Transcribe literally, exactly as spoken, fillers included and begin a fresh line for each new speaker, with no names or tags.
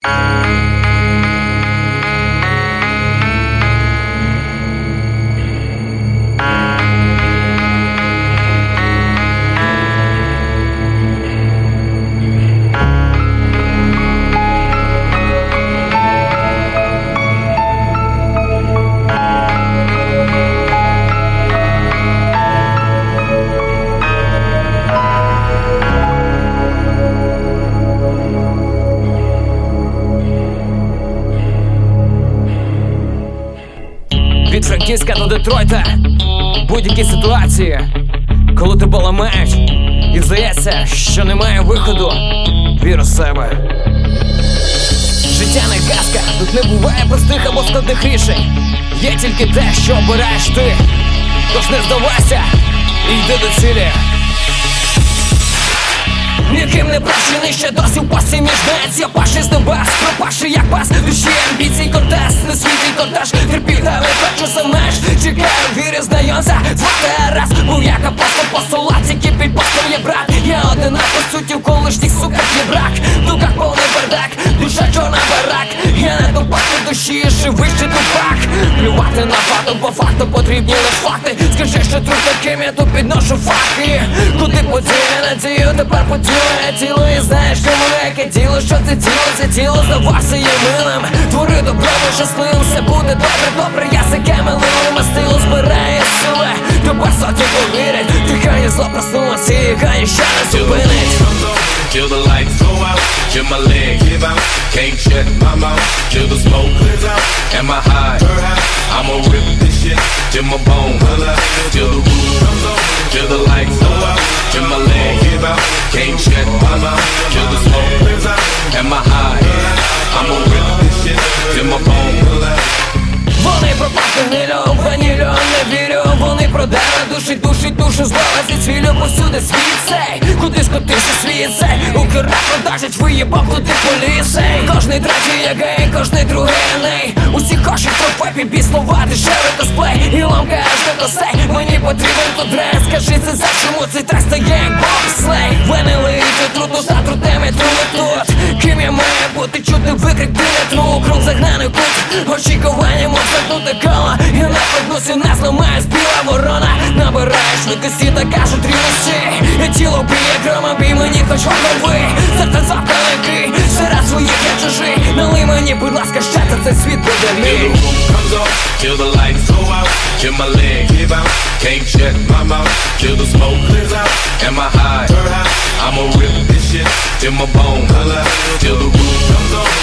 Від Франківська до Детройта, будь-які ситуації, коли тебе ламають і здається, що немає виходу, вір у себе. Життя не казка, тут не буває простих або складних рішень. Є тільки те, що обираєш ти. Тож не здавайся і йди до цілі. Ніким не прощений, ще досі в пасі між нець. Я паши з небес, пропаши як пас. Душі амбіцій контест, не світий кортеж. Терпів та не хочу за меж. Чекаю, вірю, знайомся, звати раз. Був як апостол по солаці, кипить постол є брат. Я один, а по суті в колишніх суках є брак. В дуках повний бардак, душа чорна барак. Я не тупати душі, живий ще тупак. Плювати на факту, по факту потрібні лиш факти. Скажи, що труд таким, я тут підношу факти. Куди поділи надію, тепер поділи тіло, і знаєш, кому яке тіло, що це тіло, це тіло здавався є милим. Твори добро, щасливим, все буде добре, добре. Я сиками лилим, а стилу збирає сили. Тепер сотні повірять, дихання зло проснулося, і дихання ще не зупинить.
Till the lights go out, till my leg give out. Can't shut my mouth, till the smoke clears out. Am I high? I'ma rip this shit till my bone holla. Till the roof comes on, till the lights go out, till my leg give out. Can't shut my mouth, till the smoke clears out. Am I high? I'ma rip this shit till my bone holla.
Вони пропахли гнилю, ванілю, не вірю. Вони продали, душить, душить, душу злова зі цвілю. Повсюди світ цей, куди скотився світ цей. Укр продажить, виєбав туди поліцей. Кожний третій є гей, кожний другий еней. Усі хочуть трофепі, бі слова, дешевий косплей. І ламка аж до косей, мені потрібен тут рейс. Скажи це за чому цей трек стає як бобслей. Вени лиють, трудно за трудами, трули тут. Ким я маю бути, чути викрик, ти не тру. Круг загнаний кут, очікування мов замкнути коло. Я на подносі не зламаю, біла ворона. Набираєш на косі та кажуть рівності. Я тіло б'є громом, бій мені хоч голови. Серце запалики, серед своїх я чужий. Налий мені, будь ласка, ще це цей світ буде мій.
Till the roof comes on, till the lights go out, till my leg give out. Can't shut my mouth, till the smoke clears out. Am I high? I'ma rip this shit till my bone holla. Till the roof comes on,